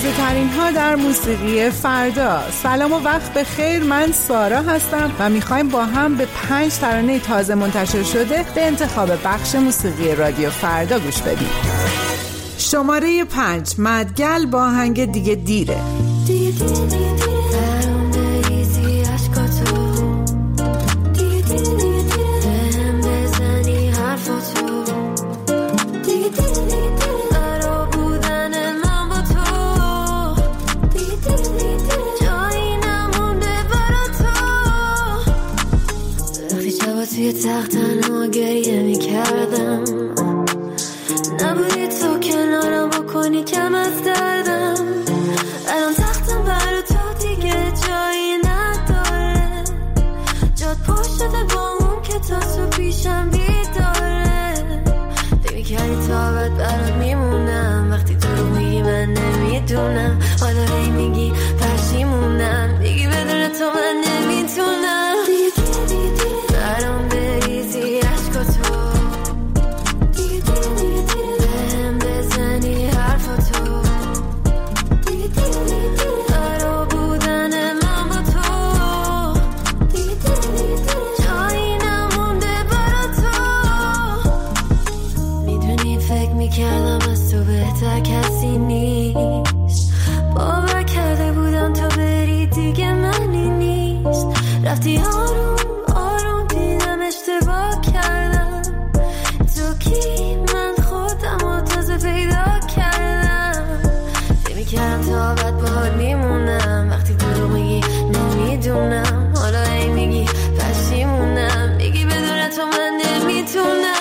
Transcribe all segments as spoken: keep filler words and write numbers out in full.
تازه ترین ها در موسیقی فردا. سلام و وقت بخیر، من سارا هستم و میخوایم با هم به پنج ترانه تازه منتشر شده به انتخاب بخش موسیقی رادیو فردا گوش بدیم. شماره پنج، مدگل با آهنگ دیگه دیره. دیگه دیره دیره توی تخت تنها گریه می کردم، نبودی تو کنارم بکنی کم از دردم. الان تختم برای تو دیگه جایی نداره، جاد پشت شده با اون که تا تو پیشم بیداره. فکر می‌کردی تا بعد برات میمونم، وقتی تو رو میگی من نمیدونم، حالا هی میگی پشیمونم، میگی بدون تو من نمیتونم. برام بریزی عشق تو، بهم بزنی حرف تو، برا بودن من با تو جایی نمونده برا تو. میدونی فکر میکردم از تو بهتر کسی نیست، باور کرده بودم تو بری دیگه منی نیست. رفتی آروم اشتباه کردم، تو کی؟ من خودم رو تازه پیدا کردم. فکر میکردم تا بعد باهات میمونم، وقتی تو رو میگی نمیدونم، حالا ای میگی پشیمونم، میگی بدون تو من نمیتونم.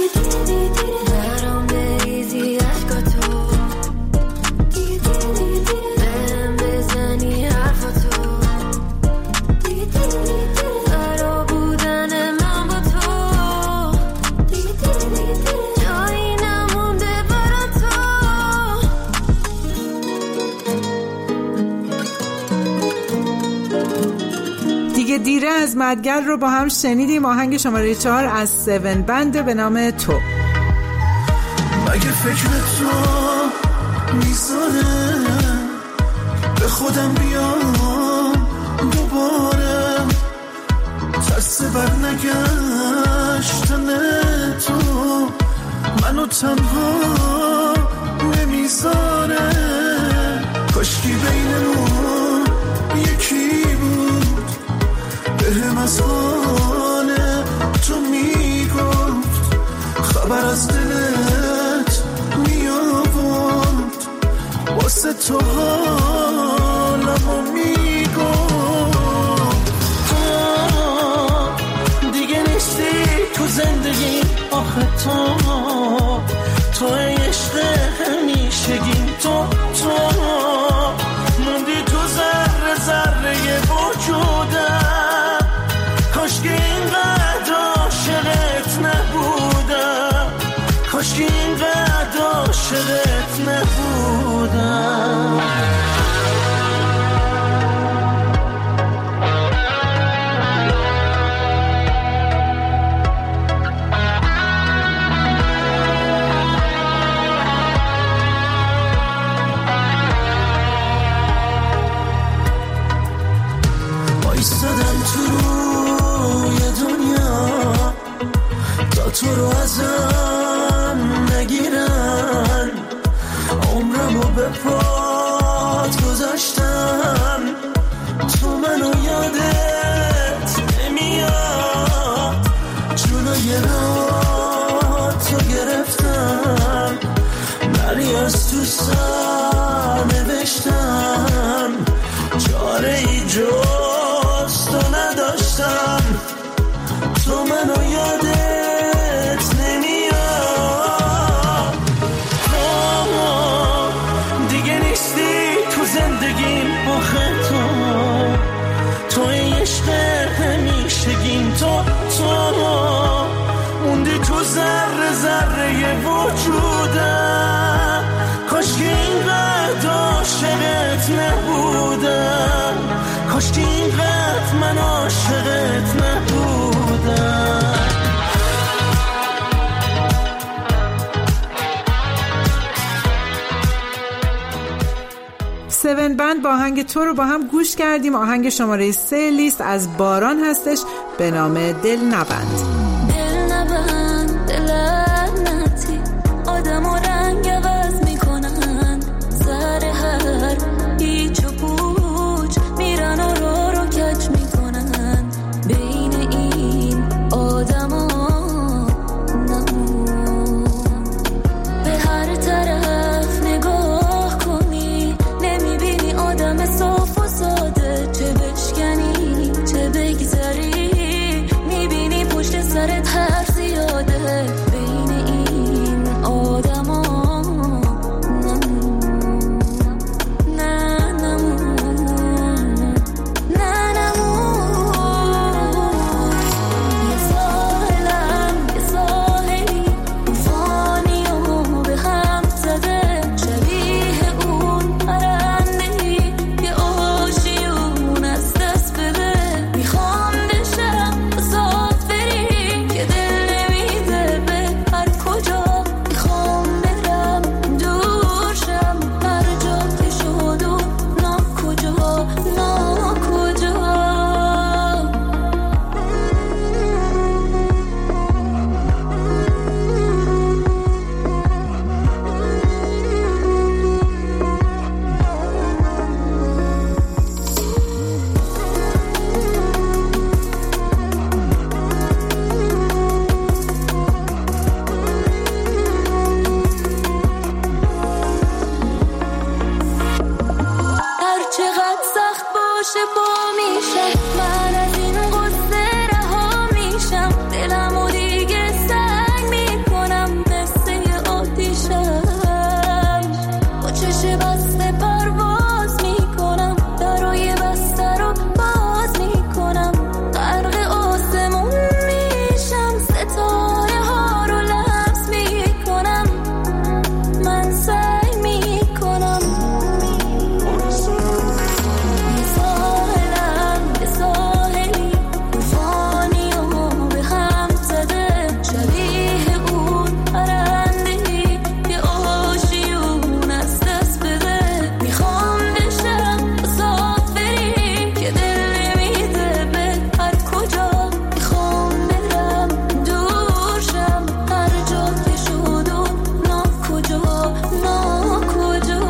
برام بریزی عشقا تو، بهم بزنی حرفا تو، دیگه دیره از مدگل رو با هم شنیدیم. آهنگ شماره چهار از سون بند به نام تو. مگه فکر تو میذاره به خودم بیام دوباره، ترس بر نگشتن تو منو تنها نمیذاره. کاشکی بینمون یکی بود، بهم از حال تو میگفت، خبر از دلت میآورد، واسه تو حالمو میگفت. تو دیگه نیستی تو زندگی، آخه تو تو عشق همیشگیم، تو تو موندی تو ذره ذره وجودم. کاشکی اینقدر عاشقت نبودم، کاشکی اینقدر عاشقت نبودم. ایستادم تو روی دنیا تا تو رو ازم نگیرن، عمرمو به پات گذاشتم، تو منو یادت نمیاد، جلوی رات رو گرفتم، بری از تو سر نوشتم، چاره ای جز تو نداشتم، تو منو یادت نمیاد. دیگه نیستی تو زندگیم، آخه تو تو عشق همیشگیم، تو تو موندی تو ذره ذره وجودم. کاشکی اینقدر عاشقت نبودم، کاشکی اینقدر من عاشقت نبودم. سیون بند با آهنگ تو رو با هم گوش کردیم. آهنگ شماره سه لیست از باران هستش به نام دل نبند. دل نبند دل لعنتی، آدم و رنگ عوض میکنن، زهر هر هیچ و پوچ میرن و رو رو کج میکنن. بین این آدم ها نمون، به هر طرف نگاه کنی نمیبینی آدم صاف و ساده. چه بشکنی چه بگذری میبینی پشت سرت هر زیاده. بین این آدم ها نمون، نه نمون، نه نمون. یه ساحلم یه ساحلی طوفانی و به هم زده، شبیه اون پرنده‌ای که آشیون از دست بده. میخوام بشم مسافری که دل نمیده به هر کجا. میخوام برم دور شم هر جا که شد و ناکجا ناکجا. هر چقدر سخت باشه با میشم، من از این غصه رها میشم. دلمو دیگه سنگ میکنم مثل آتیشم، با چشم بسته پرواز میکنم، درای بسته رو باز میکنم. غرق آسمون میشم، ستاره ها رو لمس میکنم. من سعی میکنم یه ساحلم یه ساحلی طوفانی و به هم زده، شبیه اون پرنده‌ای که آشیون از دست بده. میخوام بشم مسافری که دل نمیده به هر کجا. میخوام برم دور شم هر جا که شد و ناکجا ناکجا.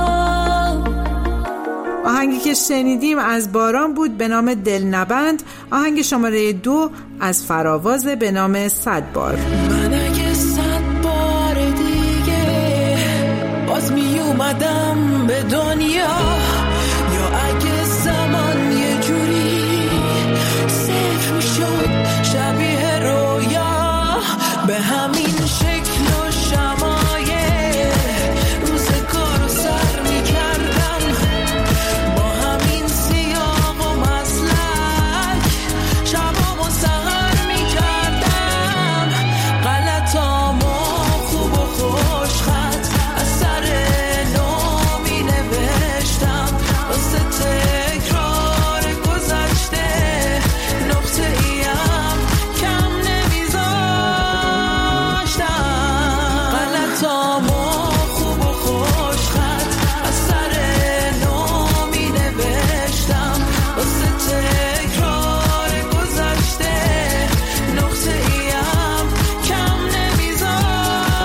آهنگی که شنیدیم از باران بود به نام دل نبند. آهنگ شماره دو از فراواز به نام صد بار. من اگه صد بار دیگه باز می اومدم به دنیا، یا اگه زمان یه جوری صفر می شد شبیه رویا، به همین شکل و شمایه روزگار رو سر می کردم، با همین سیاق و مسلک شبام و سهر می کردم. غلطامو خوب و خوش خط از سر نو می نوشتم، واسه تکرار گذشته نقطه ایم کم نمیذاشتم. غلطامو خوب و خوش خط از سر نو می نوشتم، واسه تکرار گذشته نقطه ایم کم نمیذاشتم.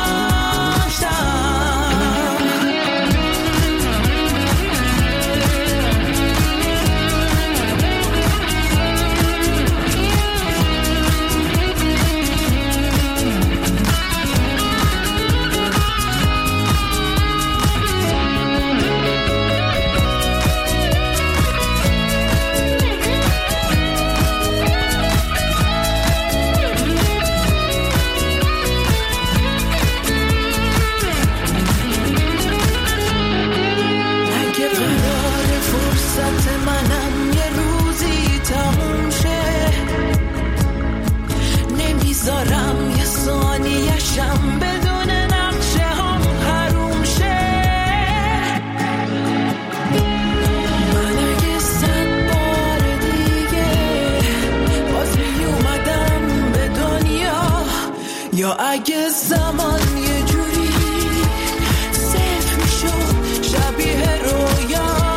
اگه قرار فرصت منم یه روزی تموم شه، نمیذارم یه ثانیه‌شم بدون نقشه هم حروم شه. من اگه صد بار دیگه باز می اومدم به دنیا، یا اگه زمان یه جوری صفر می شد شبیه رویا،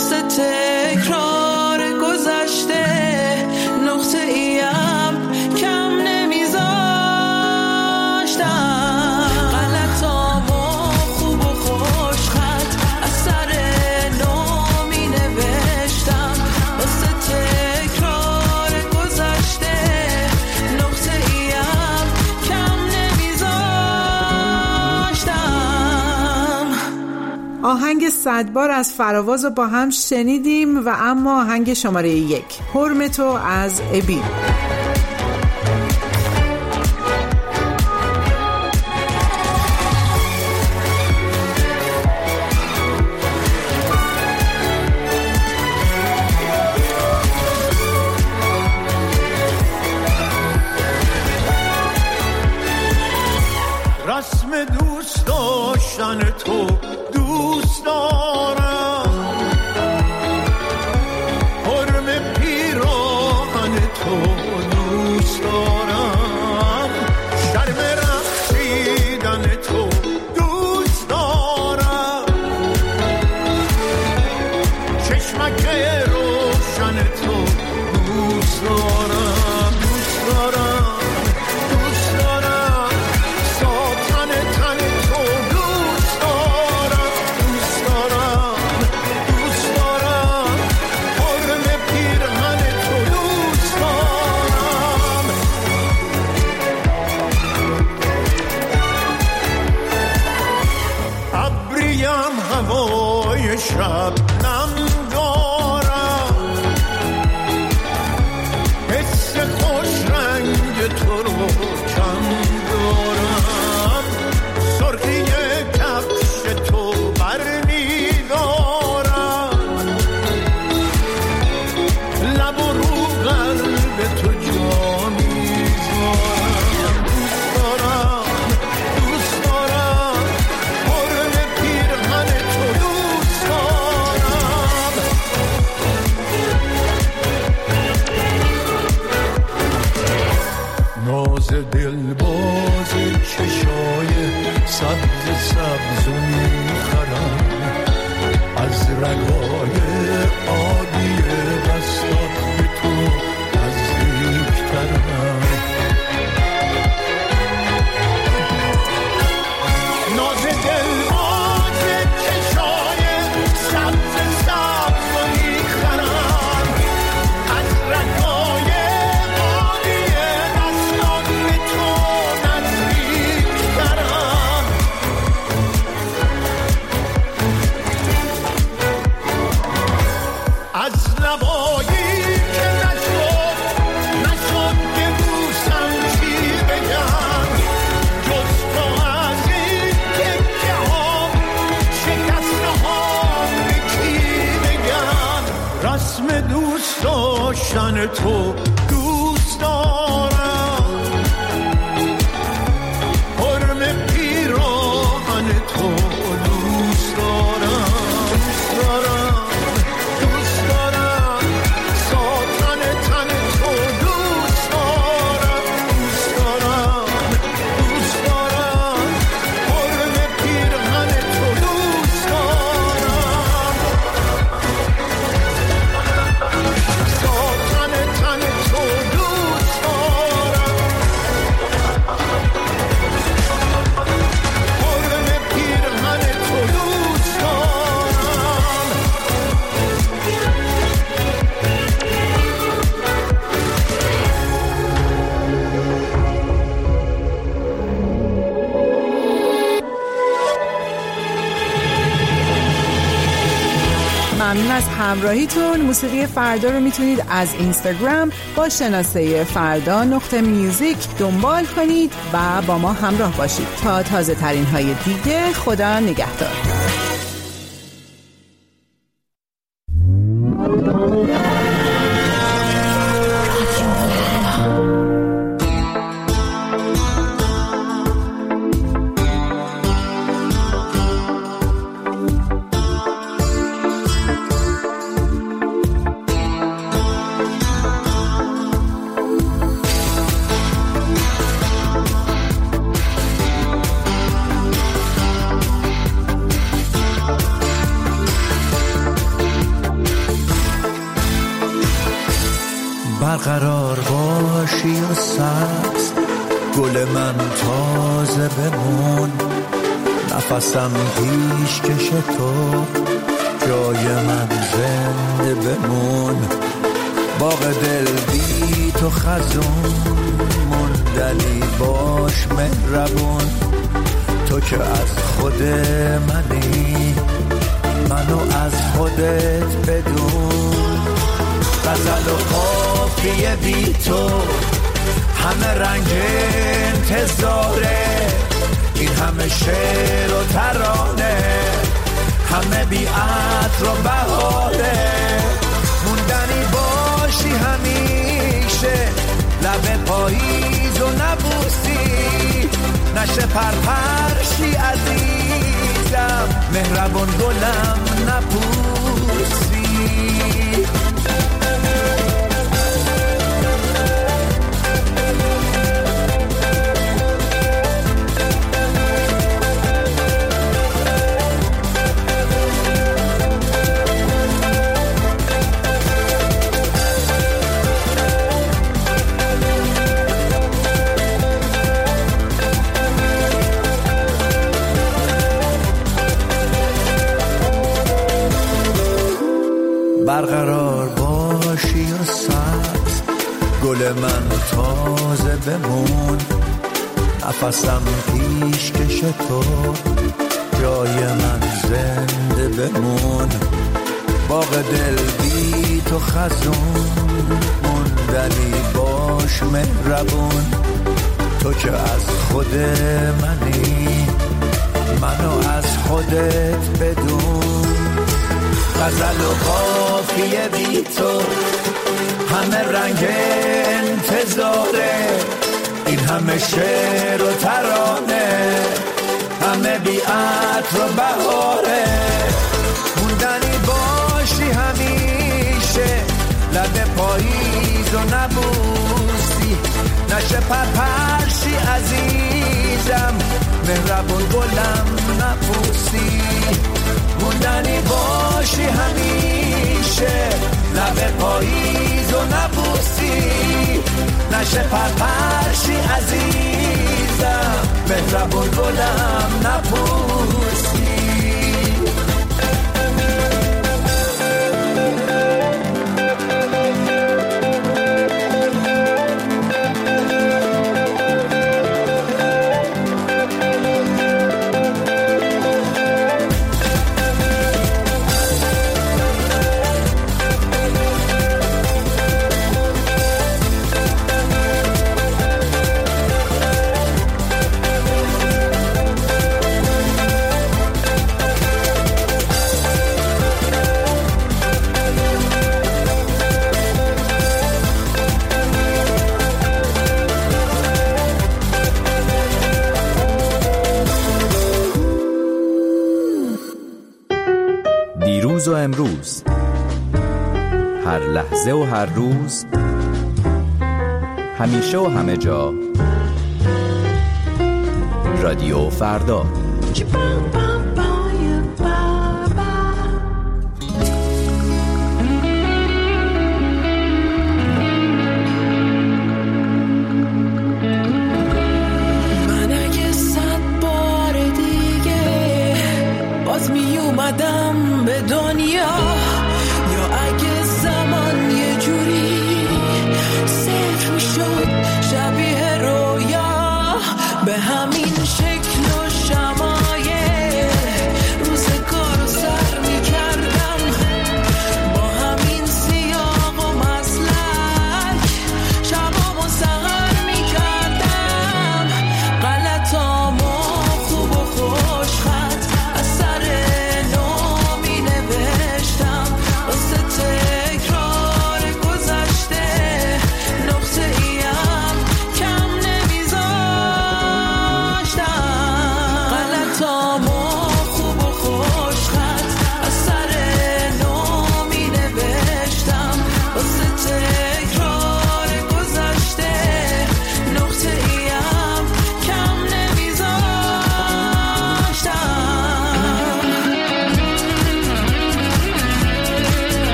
واسه تکرار گذشته نقطه ایم کم نمیذاشتم. غلطامو خوب و خوش خط از سر نو می نوشتم واسه تکرار گذشته نقطه ایم کم نمیذاشتم. آهنگ صد بار از فراواز رو با هم شنیدیم و اما آهنگ شماره یک حرم تو از ابی. رسم دوست داشتن تو دوست دارم، حرم پیراهن تو دوست دارم، شرم رقصیدن تو دوست دارم، چشمک روشن تو دوست دارم، دوست دارم شب نم دارم، حس خوش رنگ تو رو کم دارم، سرخی کفش تو بر میدارم، لب و رو قلب تو جا میذارم، دوست دارم دوست دارم حرم پیرهن تو دوست دارم. ناز دلباز چشای سبز سبز و میخرم، از رگای عادی دستات به تو نزدیکترم، ناز دلباز چشای سبز سبز و میخرم، از رگای عادی دستات به تو نزدیکترم، از لبایی که نشد نشد که بوسم چی بگم، جز تو از این تکه ها شکسته ها به کی بگم، رسم دوست داشتن تو دوست دارم، حرم پیراهن تو دوست دارم، دوست دارم دوست دارم ساتن تن تو دوست دارم، دوست دارم دوست دارم حرم پیرهن تو دوست دارم، ساتن تن تو دوست دارم، حرم پیرهن تو دوست دارم. ممنون از همراهیتون. موسیقی فردا رو میتونید از اینستاگرام با شناسه فردا نقطه میوزیک دنبال کنید و با ما همراه باشید تا تازه ترین های دیگه. خدا نگهدار. برقرار باشی و سبز، گل من تازه بمون، نفسم پیش کش تو، جای من زنده بمون. باغ دل بی تو خزون، مندلی باش مهربون، تو که از خود منی، منو از خودت بدون. غزل و قافیه بی تو، همه رنگ انتظاره، این همه شعر و ترانه، همه بی عطر و بهاره. موندنی باشی همیشه، لب پاییز و نبوسی، نشه پرپرشی عزیزم، مهربان گلم نپوسی. برقرار باشی و سبز، گل من تازه بمون، نفسم پیش کش تو، جای من زنده بمون. باغ دل بی تو خزون، مندلی باش مهربون، تو که از خود منی، منو از خودت بدون. غزل و قافیه بی تو، همه رنگ انتظاره، این همه شعر و ترانه، همه بی عطر و بهاره. موندنی باشی همیشه، لب پاییز و نبوسی، نشه پرپرشی عزیزم، مهربون گلم نپوسی. موندنی باشی همیشه، لب پاییز و نبوسی، نشه پرپرشی عزیزم، مهربون گلم نپوسی. دیروز و امروز، هر لحظه و هر روز، همیشه و همه جا، رادیو فردا. من اگه صد بار دیگه باز می اومدم به دنیا، یا اگه زمان یه جوری صفر میشد شبیه رویا، به همین شکل و شمایل روزگار رو سر میکردم، با همین سیاق و مسلک شبامو سهر میکردم، غلطامو خوب و خوش خط از سر نو می نوشتم.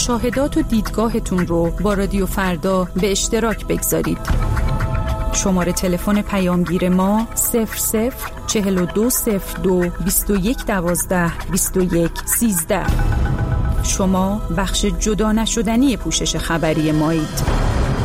مشاهدات و دیدگاهتون رو با رادیو فردا به اشتراک بگذارید. شماره تلفن پیامگیر ما صفر صفر چهل و دو صفر دو بیست و یک دوازده بیست و یک سیزده. شما بخش جدا نشدنی پوشش خبری مایید.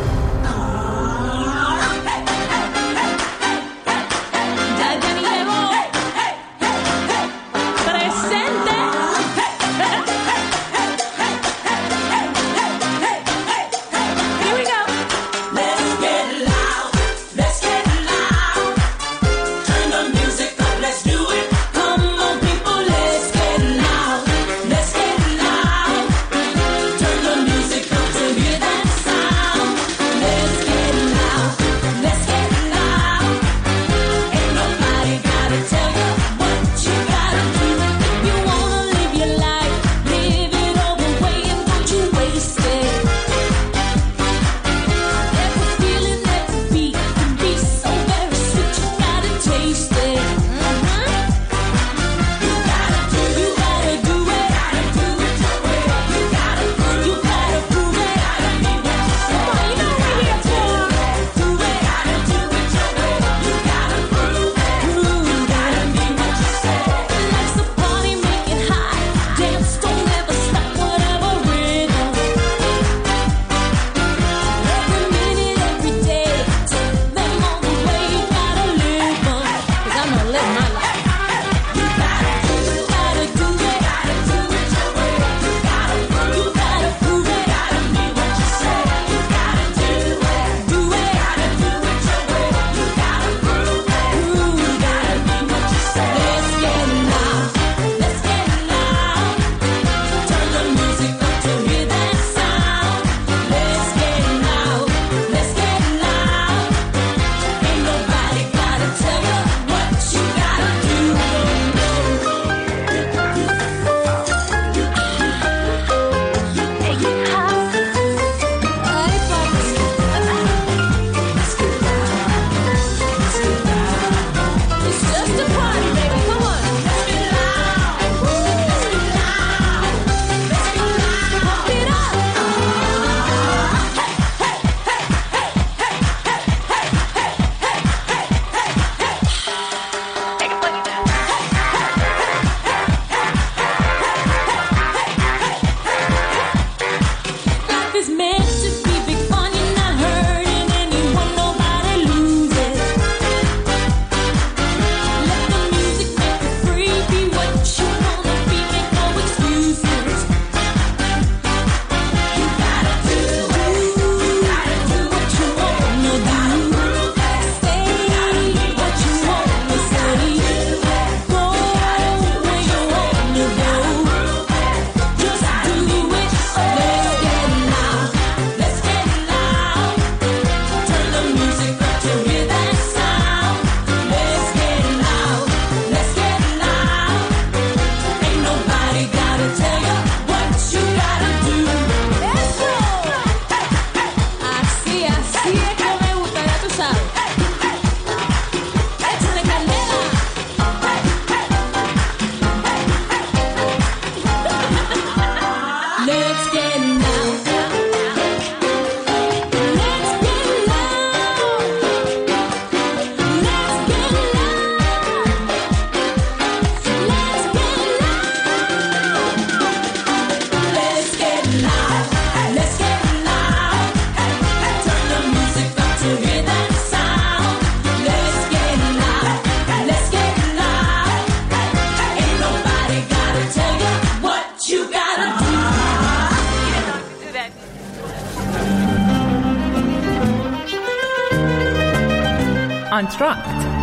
آنتراکت.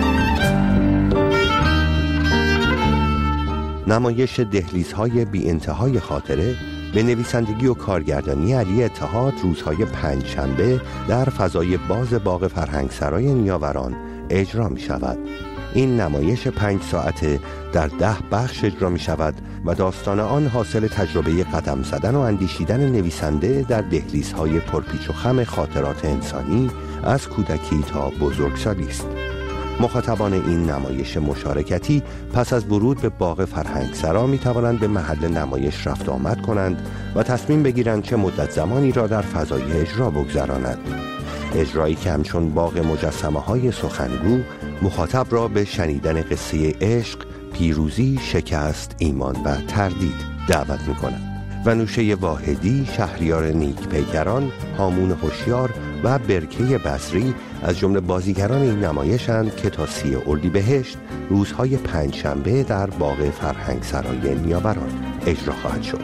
نمایش دهلیزهای بی انتهای خاطره به نویسندگی و کارگردانی علی اتحاد روزهای پنجشنبه در فضای باز باغ فرهنگسرای نیاوران اجرا می شود. این نمایش پنج ساعته در ده بخش اجرا می شود و داستان آن حاصل تجربه قدم زدن و اندیشیدن نویسنده در دهلیزهای پرپیچ و خم خاطرات انسانی از کودکی تا بزرگسالی است. مخاطبان این نمایش مشارکتی پس از ورود به باغ فرهنگسرا می توانند به محل نمایش رفت آمد کنند و تصمیم بگیرند چه مدت زمانی را در فضای اجرا بگذرانند. اجرایی که همچون باغ مجسمه های سخنگو مخاطب را به شنیدن قصه عشق، پیروزی، شکست، ایمان و تردید دعوت می کند. و نوشه واحدی، شهریار نیک پیکران، هامون هوشیار و برکه بصری از جمله بازیگران این نمایشند که تا سی اردیبهشت روزهای پنجشنبه در باغ فرهنگسرای نیاوران اجرا خواهد شد.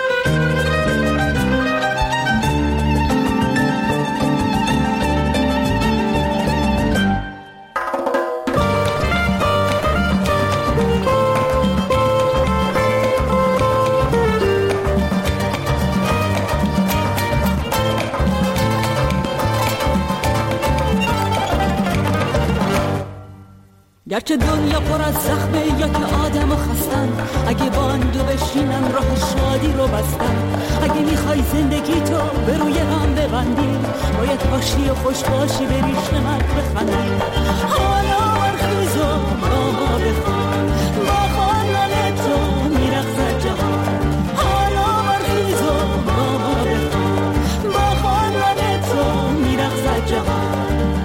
گرچه دنیا پر از زخمه یا که آدم و خستن، اگه باندو بشینن راه شادی رو بستن. اگه میخوای زندگی تو به روی هم ببندی، باید باشی و خوش باشی، بری شمک بخندی. حالا برخیز و با ما بخوان، با خواندن تو میرقصد جهان. حالا برخیز و با ما بخوان، با خواندن تو میرقصد جهان.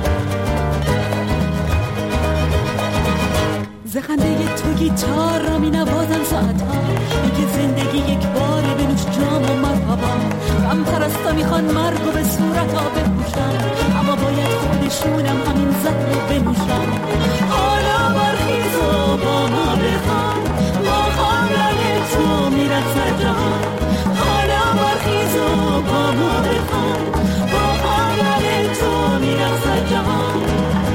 زخنده تو گیتار را می نوازن ساعتها، میگه زندگی یک باره بنوش جام و مرحبا. غم پرستا میخوان مرگ و به صورت ها بپوشن، اما باید خودشونم همین زهر رو بنوشن. حالا برخیز و با ما بخوان، با خواندن تو میرقصد جهان. حالا برخیز و با ما بخوان، با خواندن تو میرقصد جهان.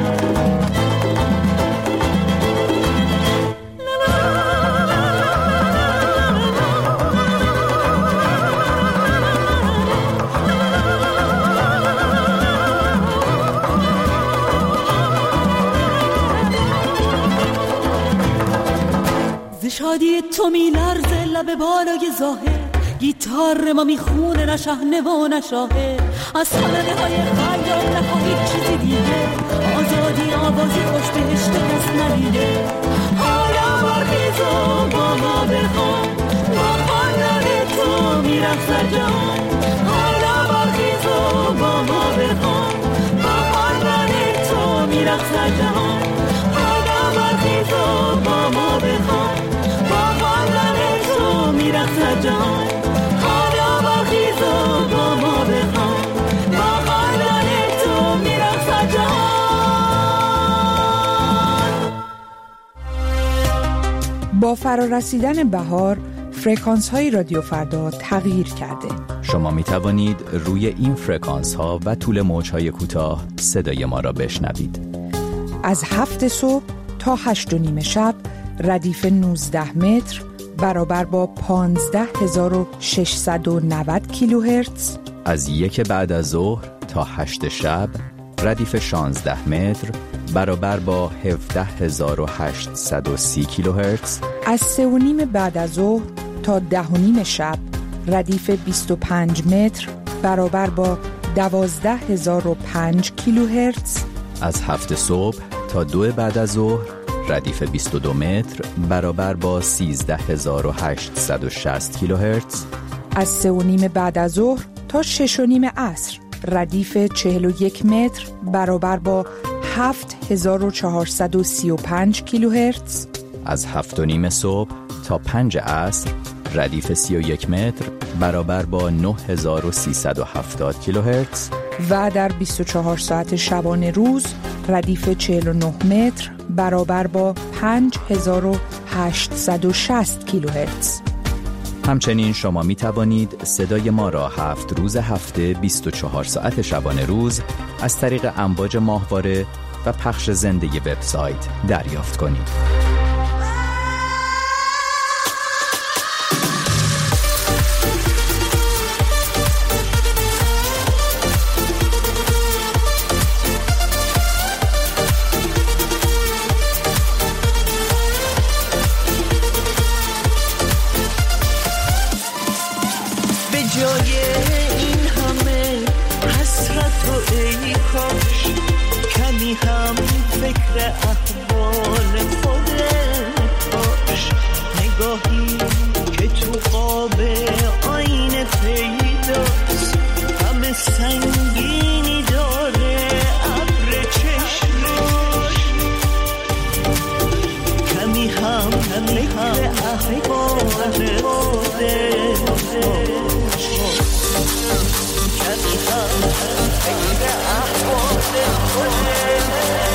شادی تو می لرزه لب بالای ظاهر، گیتار ما میخونه نه شهنه و نه شاهه. از صحنه های خیال نخواهی چیزی دیگه، آزادی آوازی خوش بهشت کس ندیده. حالا برخیز و با ما بخوان، با خواندن تو میرقصد جهان. حالا برخیز و با ما بخوان، با خواندن تو میرقصد جهان. حالا برخیز و با ما بخوان، میرقصد جهان. حالا برخیز و با ما بخوان، با خواندن تو میرقصد جهان. با فرارسیدن بهار فرکانس های رادیو فردا تغییر کرده. شما می توانید روی این فرکانس ها و طول موج های کوتاه صدای ما را بشنوید. از هفت صبح تا هشت و نیم شب ردیف نوزده متر برابر با پانزده هزار و ششصد و نود کیلوهرتز. از یک بعد از ظهر تا هشت شب ردیف شانزده متر برابر با هفده هزار و هشتصد و سی کیلوهرتز. از سه و نیم بعد از ظهر تا ده و نیم شب ردیف بیست و پنج متر برابر با دوازده هزار و پنج کیلوهرتز. از هفت صبح تا دو بعد از ظهر ردیف بیست و دو متر برابر با سیزده هزار و هشتصد و شصت کیلوهرتز. از سه و نیم بعد از ظهر تا شش و نیم عصر ردیف چهل و یک متر برابر با هفت هزار و چهارصد و سی و پنج کیلوهرتز. از هفت و نیم صبح تا پنج عصر ردیف سی و یک متر برابر با نه هزار و سیصد و هفتاد کیلوهرتز. و در بیست و چهار ساعت شبانه روز ردیف چهل و نه متر برابر با پنج هزار و هشتصد و شصت کیلوهرتز. همچنین شما می توانید صدای ما را هفت روز هفته بیست و چهار ساعت شبانه روز از طریق امواج ماهواره و پخش زنده وبسایت دریافت کنید. جای این همه حسرت و ای کاش کمی هم فکر احوال خودت باش، نگاهی که تو قاب آینه پیداست، غم سنگینی داره ابر چشمش، کمی هم کمی هم احوال خودت باش، کمی هم فکر احوال خودت.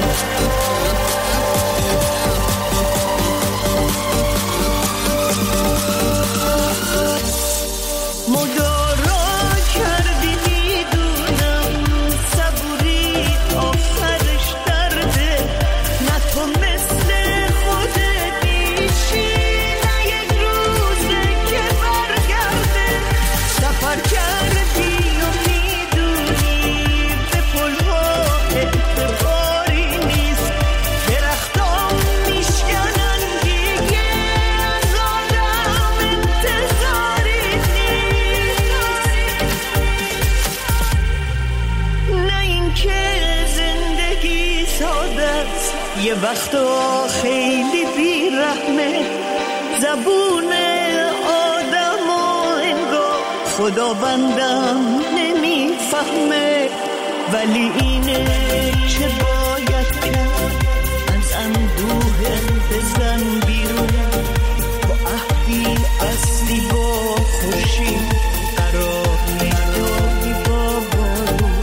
یه وقتا خیلی بیرحمه زبون آدم و انگار خداوندم نمیفهمه، ولی اینه چه باید کرد، از اندوه بزن بیرون، با عهدی اصلی با خورشید قرار میدادی با بارون،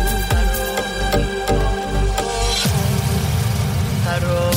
قرار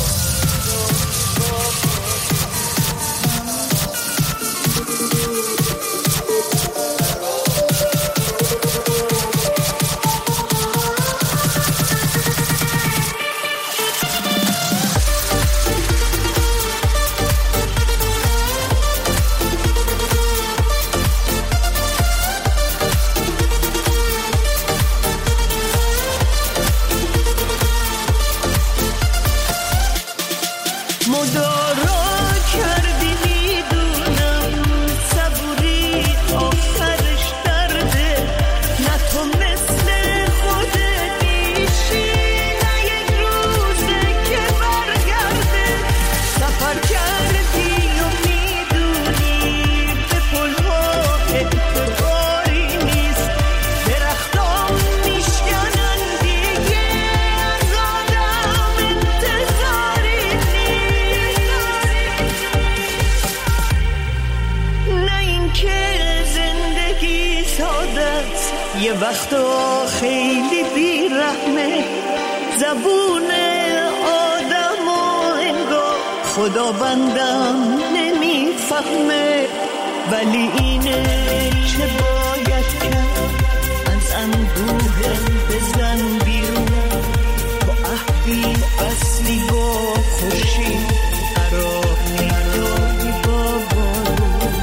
یه وقتا خیلی بیرحمه زبون آدم و انگار خداوندم نمیفهمه، ولی اینه چه باید کرد، از اندوه بزن بیرون، با عهدی اصلی با خورشید قرار میدادی با بارون.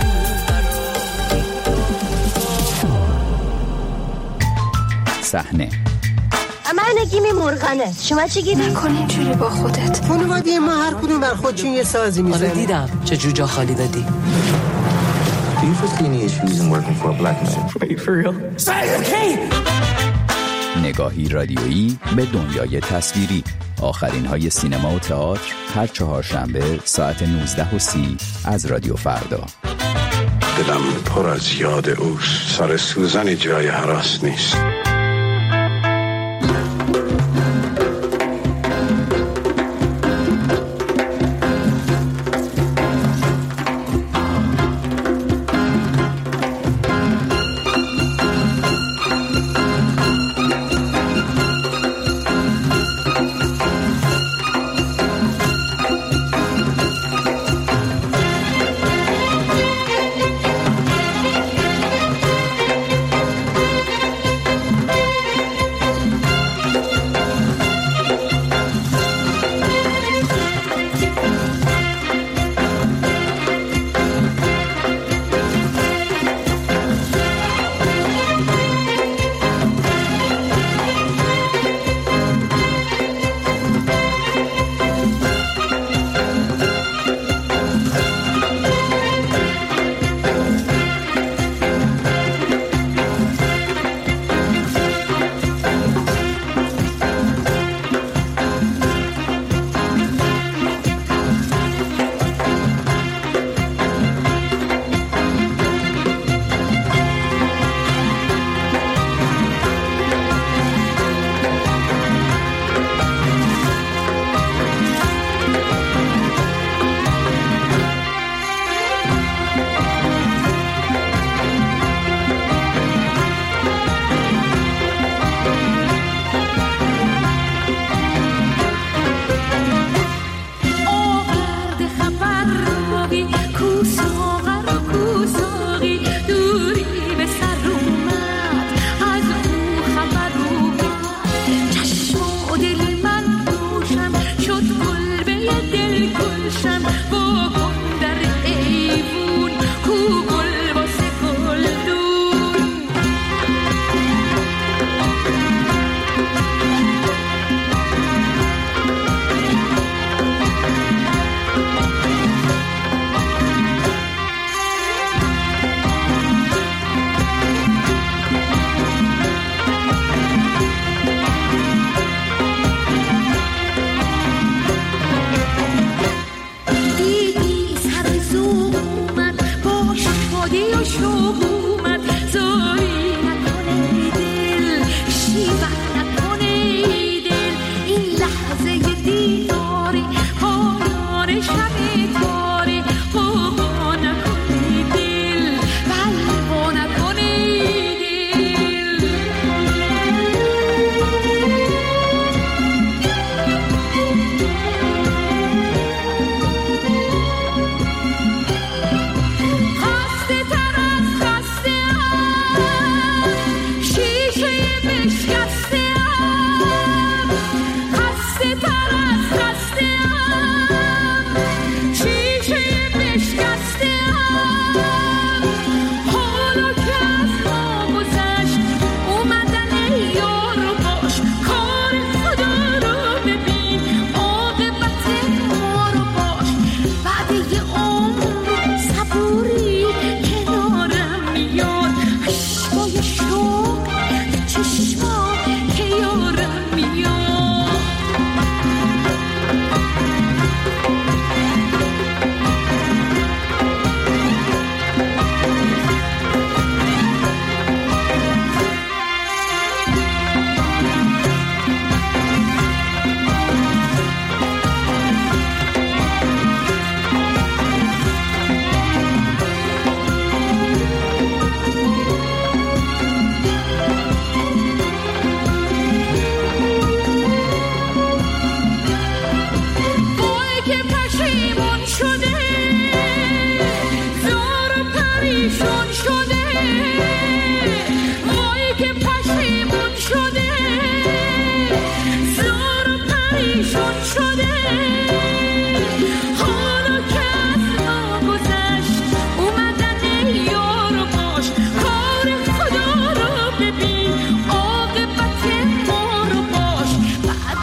صحنه من گیمی مرغنه، شما چی گیمی؟ نکن اینجوری با خودت. خانواده ما هر کدوم بر خودشون یه سازی میزنه. آره دیدم چه جوجا خالی دادی. Do you foresee any issues in working for a black man? Are you for real? نگاهی رادیویی به دنیای تصویری. آخرین های سینما و تئاتر هر چهارشنبه ساعت نوزده و سی از رادیو فردا. دلم پر از یاد اوست، سر سوزن جای هراس نیست.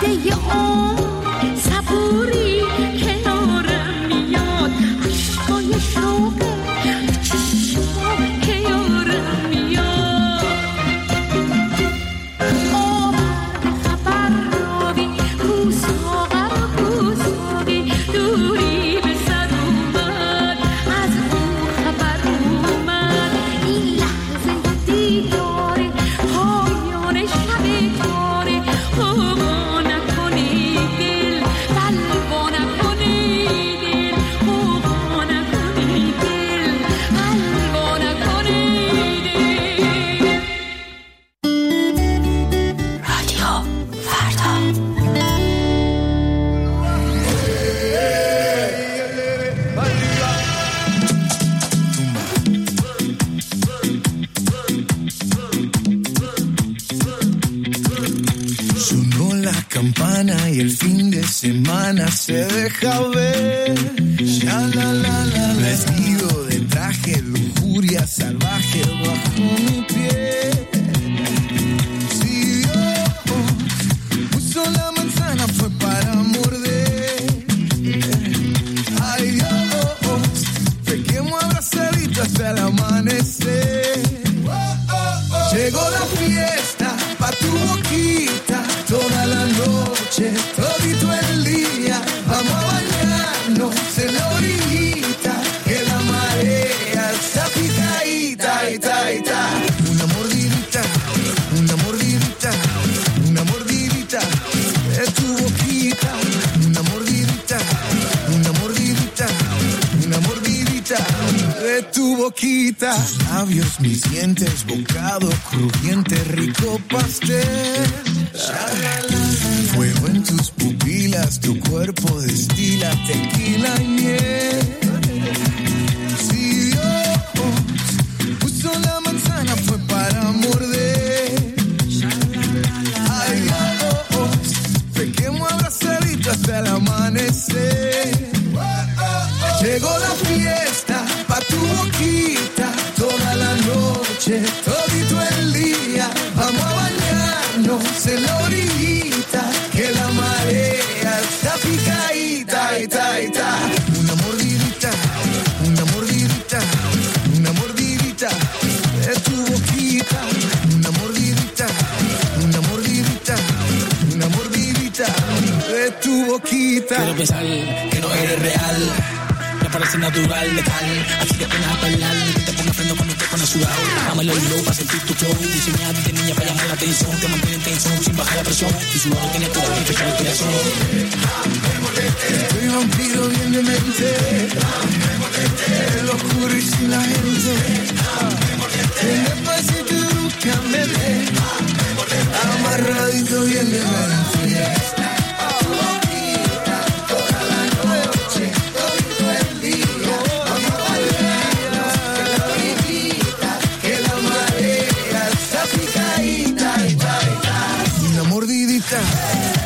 بعد یه عمر صبوری کنارم میاد عشقای شوقه چشما که یارم میاد آمد خبر راوی روزاقه روزاقی دوری به سر اومد از اون خبر اومد این لحظه دیداره پایان شب کاره هوا نکنی دل قلبا نکنی دل هوا نکنی دل قلبا نکنی دل رادیو فردا Sonó la campana y el fin de semana se deja ver. Ya la la la, vestido de traje, lujuria salvaje bajo mi piel. Si Dios puso la manzana fue para morder. Ay Dios, pequemos abrazaditos hasta el amanecer. Llegó la fiesta pa' tu boquita, toda la noche, todito el día. Vamos a bañarnos en la orillita, que la marea está picadita, ita, ita. Una mordidita, una mordidita, una mordidita de tu boquita. Una mordidita, una mordidita, una mordidita de tu boquita. Tus labios, mis dientes, bocado crujiente, rico pastel. Fuego en tus pupilas, tu cuerpo destila tequila y miel. Si Dios puso la manzana fue para morder. Ay Dios, pequemos abrazaditos hasta el amanecer. Llegó la fiesta pa' tu boquita, toda la noche, todito el día. Vamos a bañarnos en la orillita, que la marea está picadita, ita, ita. Una mordidita, una mordidita, una mordidita de tu boquita. Una mordidita, una mordidita, una mordidita de tu boquita. Quiero pensar que no eres real, me parece natural, letal. Así que apenas a bailar, te pongo freno cuando te pones sudado. Dámelo y low para sentir tu flow. Diseñado de niña para llamar la atención, te mantiene en tensión sin bajar la presión. Y su mano tiene toda la respiración. Soy vampiro bien de mente, lo oscuro y sin la gente. En el pasito y búscame, amarradito bien de mente. Tu boquita, toda la noche, todo el día. Vamos a bailarnos en la orillita, que la marea está picadita, ita, ita. Una mordidita.